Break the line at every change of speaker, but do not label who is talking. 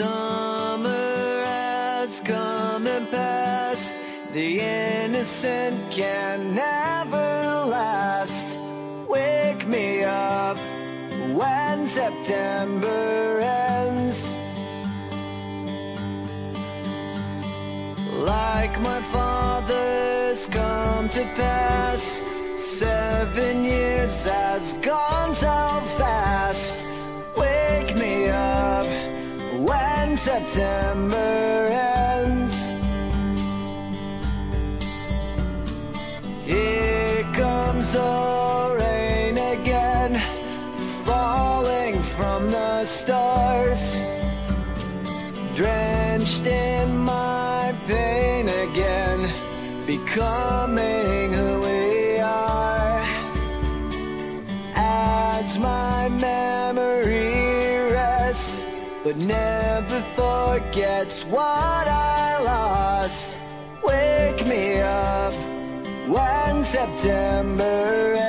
Summer has come and passed. The innocent can never last. Wake me up when September ends. Like my father's come to pass, 7 years has gone so fast. Wake me up when September ends. Here comes the rain again, falling from the stars, drenched in my pain again, becoming who we are. As my memory rests, but never forgets what I lost. Wake me up when September ends.